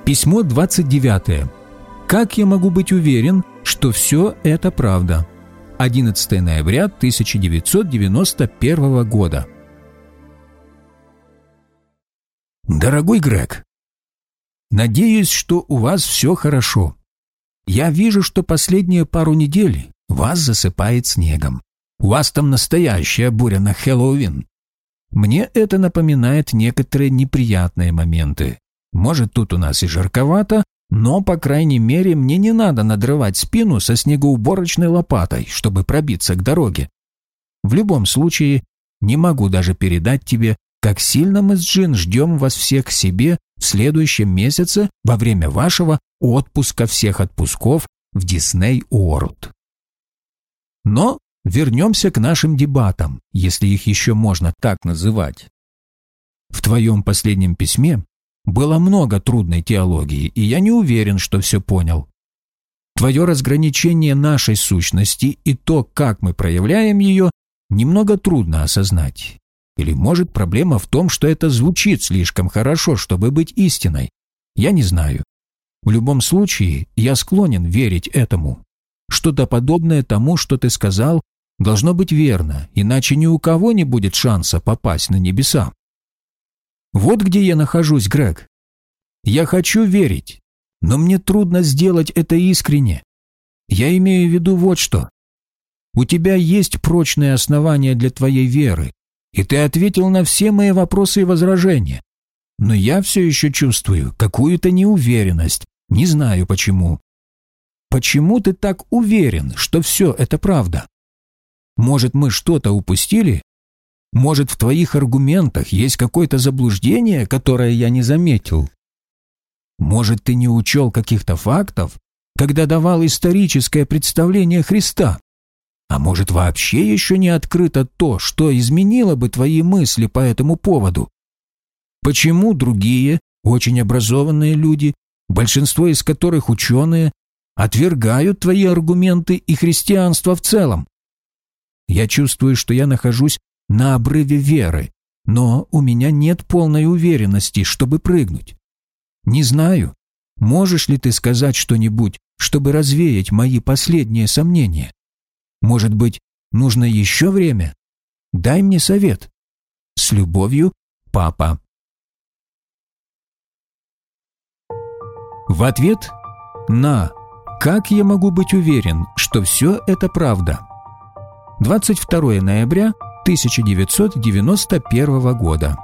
Письмо 29. Как я могу быть уверен, что все это правда? 11 ноября 1991 года. Дорогой Грег, надеюсь, что у вас все хорошо. Я вижу, что последние пару недель вас засыпает снегом. У вас там настоящая буря на Хэллоуин. Мне это напоминает некоторые неприятные моменты. Может, тут у нас и жарковато, но, по крайней мере, мне не надо надрывать спину со снегоуборочной лопатой, чтобы пробиться к дороге. В любом случае, не могу даже передать тебе, как сильно мы с Джин ждем вас всех к себе в следующем месяце во время вашего отпуска всех отпусков в Дисней Уорлд. Но вернемся к нашим дебатам, если их еще можно так называть. В твоем последнем письме было много трудной теологии, и я не уверен, что все понял. Твое разграничение нашей сущности и то, как мы проявляем ее, немного трудно осознать. Или, может, проблема в том, что это звучит слишком хорошо, чтобы быть истиной. Я не знаю. В любом случае, я склонен верить этому. Что-то подобное тому, что ты сказал, должно быть верно, иначе ни у кого не будет шанса попасть на небеса. Вот где я нахожусь, Грег. Я хочу верить, но мне трудно сделать это искренне. Я имею в виду вот что. У тебя есть прочные основания для твоей веры, и ты ответил на все мои вопросы и возражения. Но я все еще чувствую какую-то неуверенность, не знаю почему. Почему ты так уверен, что все это правда? Может, мы что-то упустили? Может, в твоих аргументах есть какое-то заблуждение, которое я не заметил? Может, ты не учел каких-то фактов, когда давал историческое представление Христа? А может, вообще еще не открыто то, что изменило бы твои мысли по этому поводу? Почему другие, очень образованные люди, большинство из которых ученые, отвергают твои аргументы и христианство в целом? Я чувствую, что я нахожусь на обрыве веры, но у меня нет полной уверенности, чтобы прыгнуть. Не знаю, можешь ли ты сказать что-нибудь, чтобы развеять мои последние сомнения? Может быть, нужно еще время? Дай мне совет. С любовью, папа. В ответ на «Как я могу быть уверен, что все это правда?» 22 ноября 1991 года.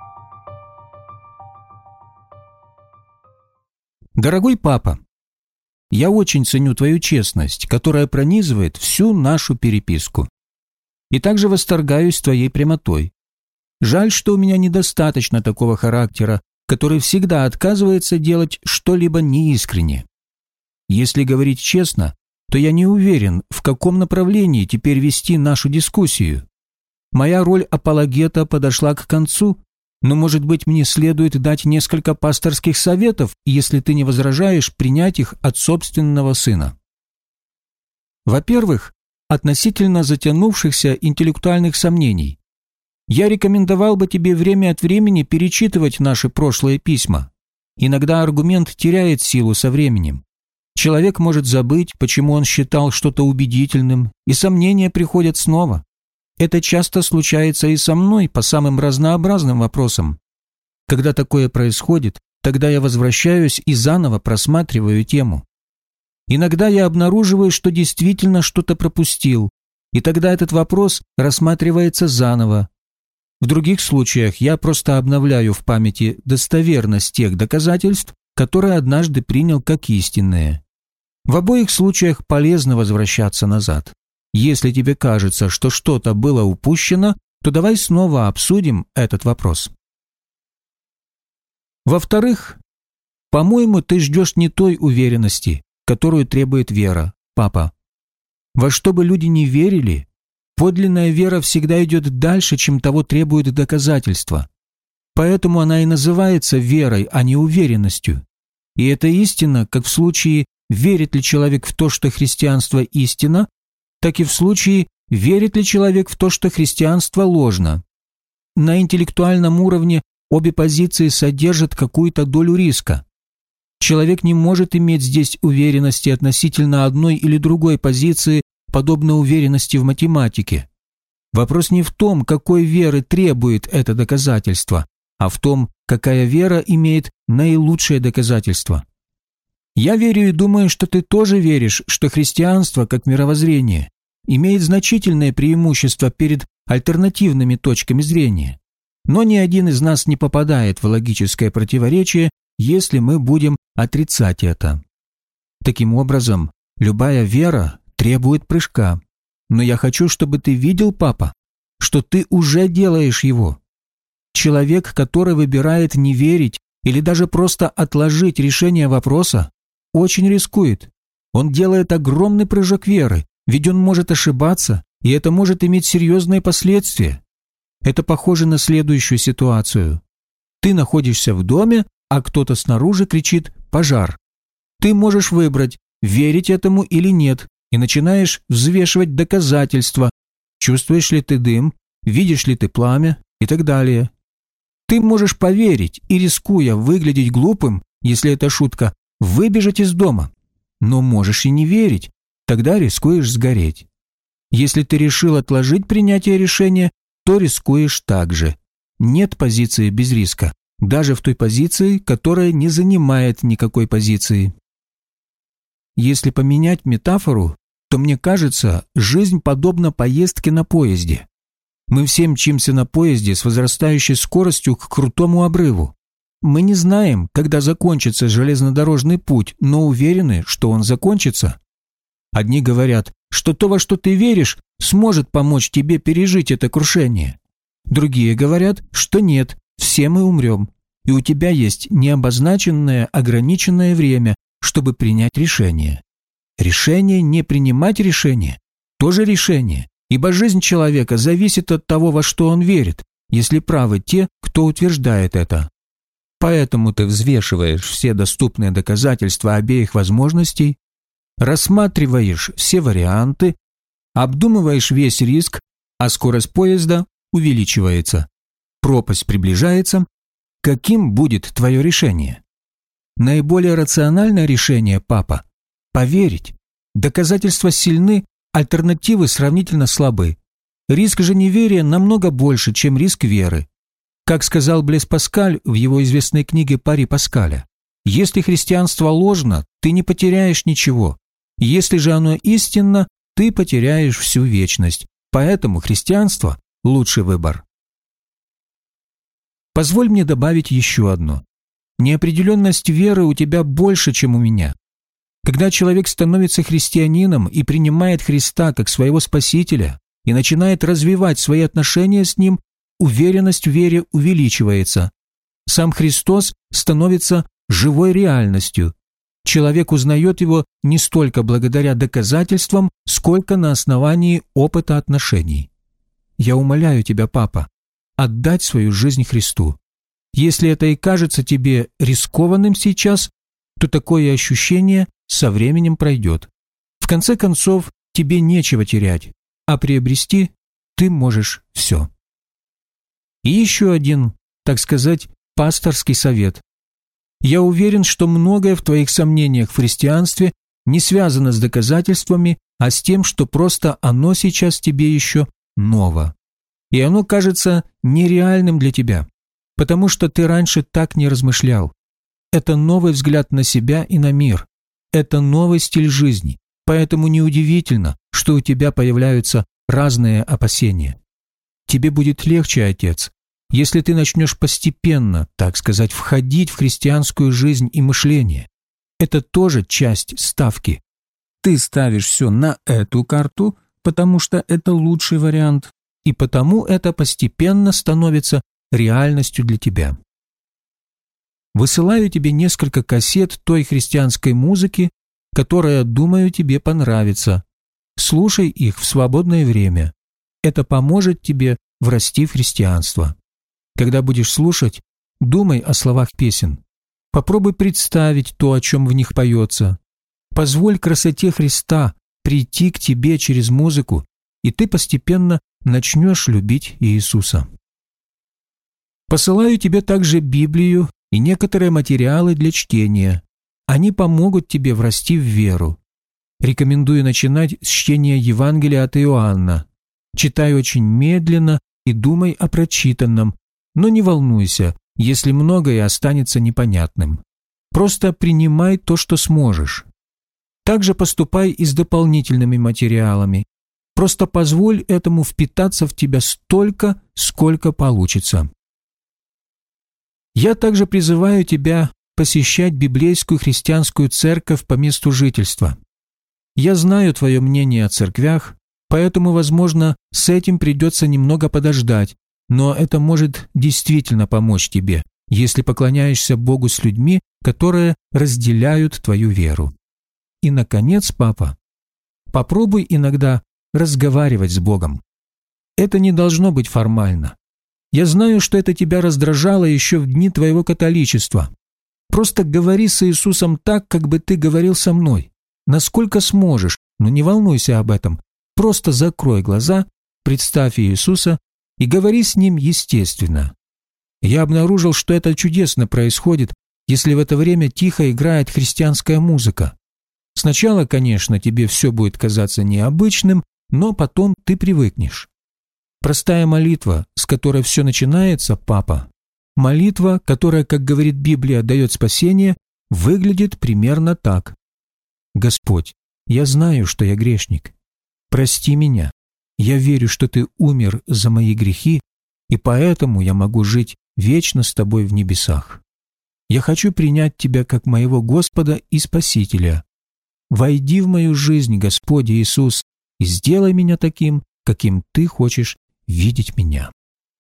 Дорогой папа, я очень ценю твою честность, которая пронизывает всю нашу переписку. И также восторгаюсь твоей прямотой. Жаль, что у меня недостаточно такого характера, который всегда отказывается делать что-либо неискренне. Если говорить честно, то я не уверен, в каком направлении теперь вести нашу дискуссию. Моя роль апологета подошла к концу, но, может быть, мне следует дать несколько пасторских советов, если ты не возражаешь принять их от собственного сына. Во-первых, относительно затянувшихся интеллектуальных сомнений. Я рекомендовал бы тебе время от времени перечитывать наши прошлые письма. Иногда аргумент теряет силу со временем. Человек может забыть, почему он считал что-то убедительным, и сомнения приходят снова. Это часто случается и со мной по самым разнообразным вопросам. Когда такое происходит, тогда я возвращаюсь и заново просматриваю тему. Иногда я обнаруживаю, что действительно что-то пропустил, и тогда этот вопрос рассматривается заново. В других случаях я просто обновляю в памяти достоверность тех доказательств, которые однажды принял как истинные. В обоих случаях полезно возвращаться назад. Если тебе кажется, что что-то было упущено, то давай снова обсудим этот вопрос. Во-вторых, по-моему, ты ждешь не той уверенности, которую требует вера, папа. Во что бы люди ни верили, подлинная вера всегда идет дальше, чем того требует доказательства. Поэтому она и называется верой, а не уверенностью. И это истина, как в случае, верит ли человек в то, что христианство истина, так и в случае, верит ли человек в то, что христианство ложно. На интеллектуальном уровне обе позиции содержат какую-то долю риска. Человек не может иметь здесь уверенности относительно одной или другой позиции, подобно уверенности в математике. Вопрос не в том, какой веры требует это доказательство, а в том, какая вера имеет наилучшее доказательство. Я верю и думаю, что ты тоже веришь, что христианство, как мировоззрение, имеет значительное преимущество перед альтернативными точками зрения. Но ни один из нас не попадает в логическое противоречие, если мы будем отрицать это. Таким образом, любая вера требует прыжка. Но я хочу, чтобы ты видел, папа, что ты уже делаешь его. Человек, который выбирает не верить или даже просто отложить решение вопроса, очень рискует. Он делает огромный прыжок веры, ведь он может ошибаться, и это может иметь серьезные последствия. Это похоже на следующую ситуацию. Ты находишься в доме, а кто-то снаружи кричит «пожар». Ты можешь выбрать, верить этому или нет, и начинаешь взвешивать доказательства, чувствуешь ли ты дым, видишь ли ты пламя и так далее. Ты можешь поверить и, рискуя выглядеть глупым, если это шутка, выбежать из дома. Но можешь и не верить, тогда рискуешь сгореть. Если ты решил отложить принятие решения, то рискуешь также. Нет позиции без риска, даже в той позиции, которая не занимает никакой позиции. Если поменять метафору, то мне кажется, жизнь подобна поездке на поезде. Мы все мчимся на поезде с возрастающей скоростью к крутому обрыву. Мы не знаем, когда закончится железнодорожный путь, но уверены, что он закончится. Одни говорят, что то, во что ты веришь, сможет помочь тебе пережить это крушение. Другие говорят, что нет, все мы умрем, и у тебя есть необозначенное ограниченное время, чтобы принять решение. Решение не принимать решение – тоже решение, ибо жизнь человека зависит от того, во что он верит, если правы те, кто утверждает это. Поэтому ты взвешиваешь все доступные доказательства обеих возможностей, рассматриваешь все варианты, обдумываешь весь риск, а скорость поезда увеличивается. Пропасть приближается. Каким будет твое решение? Наиболее рациональное решение, папа, поверить. Доказательства сильны, альтернативы сравнительно слабы. Риск же неверия намного больше, чем риск веры. Как сказал Блез Паскаль в его известной книге «Пари Паскаля», если христианство ложно, ты не потеряешь ничего. Если же оно истинно, ты потеряешь всю вечность. Поэтому христианство – лучший выбор. Позволь мне добавить еще одно. Неопределенность веры у тебя больше, чем у меня. Когда человек становится христианином и принимает Христа как своего Спасителя и начинает развивать свои отношения с Ним, уверенность в вере увеличивается. Сам Христос становится живой реальностью. Человек узнает Его не столько благодаря доказательствам, сколько на основании опыта отношений. Я умоляю тебя, папа, отдать свою жизнь Христу. Если это и кажется тебе рискованным сейчас, то такое ощущение со временем пройдет. В конце концов, тебе нечего терять, а приобрести ты можешь все. И еще один, так сказать, пасторский совет. Я уверен, что многое в твоих сомнениях в христианстве не связано с доказательствами, а с тем, что просто оно сейчас тебе еще ново. И оно кажется нереальным для тебя, потому что ты раньше так не размышлял. Это новый взгляд на себя и на мир. Это новый стиль жизни, поэтому неудивительно, что у тебя появляются разные опасения. Тебе будет легче, отец, если ты начнешь постепенно, так сказать, входить в христианскую жизнь и мышление. Это тоже часть ставки. Ты ставишь все на эту карту, потому что это лучший вариант, и потому это постепенно становится реальностью для тебя. Высылаю тебе несколько кассет той христианской музыки, которая, думаю, тебе понравится. Слушай их в свободное время. Это поможет тебе врасти в христианство. Когда будешь слушать, думай о словах песен. Попробуй представить то, о чем в них поется. Позволь красоте Христа прийти к тебе через музыку, и ты постепенно начнешь любить Иисуса. Посылаю тебе также Библию и некоторые материалы для чтения. Они помогут тебе врасти в веру. Рекомендую начинать с чтения Евангелия от Иоанна. Читай очень медленно и думай о прочитанном, но не волнуйся, если многое останется непонятным. Просто принимай то, что сможешь. Также поступай и с дополнительными материалами. Просто позволь этому впитаться в тебя столько, сколько получится. Я также призываю тебя посещать библейскую христианскую церковь по месту жительства. Я знаю твое мнение о церквях, поэтому, возможно, с этим придется немного подождать, но это может действительно помочь тебе, если поклоняешься Богу с людьми, которые разделяют твою веру. И, наконец, папа, попробуй иногда разговаривать с Богом. Это не должно быть формально. Я знаю, что это тебя раздражало еще в дни твоего католичества. Просто говори с Иисусом так, как бы ты говорил со мной. Насколько сможешь, но не волнуйся об этом. Просто закрой глаза, представь Иисуса и говори с Ним естественно. Я обнаружил, что это чудесно происходит, если в это время тихо играет христианская музыка. Сначала, конечно, тебе все будет казаться необычным, но потом ты привыкнешь. Простая молитва, с которой все начинается, папа, молитва, которая, как говорит Библия, дает спасение, выглядит примерно так. «Господь, я знаю, что я грешник. Прости меня. Я верю, что Ты умер за мои грехи, и поэтому я могу жить вечно с Тобой в небесах. Я хочу принять Тебя как моего Господа и Спасителя. Войди в мою жизнь, Господь Иисус, и сделай меня таким, каким Ты хочешь видеть меня».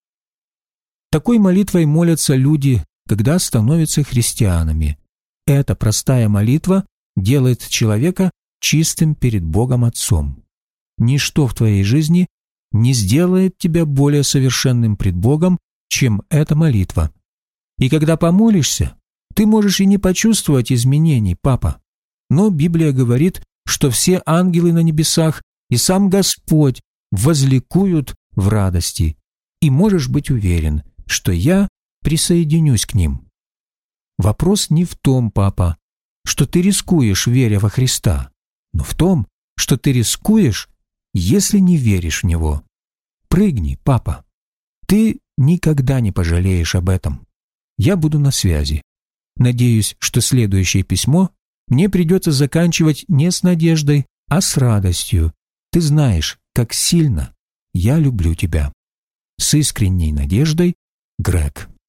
Такой молитвой молятся люди, когда становятся христианами. Эта простая молитва делает человека чистым перед Богом Отцом. Ничто в твоей жизни не сделает тебя более совершенным пред Богом, чем эта молитва. И когда помолишься, ты можешь и не почувствовать изменений, папа. Но Библия говорит, что все ангелы на небесах и сам Господь возликуют в радости. И можешь быть уверен, что я присоединюсь к ним. Вопрос не в том, папа, что ты рискуешь, веря во Христа, но в том, что ты рискуешь, если не веришь в Него. Прыгни, папа. Ты никогда не пожалеешь об этом. Я буду на связи. Надеюсь, что следующее письмо мне придется заканчивать не с надеждой, а с радостью. Ты знаешь, как сильно я люблю тебя. С искренней надеждой, Грег.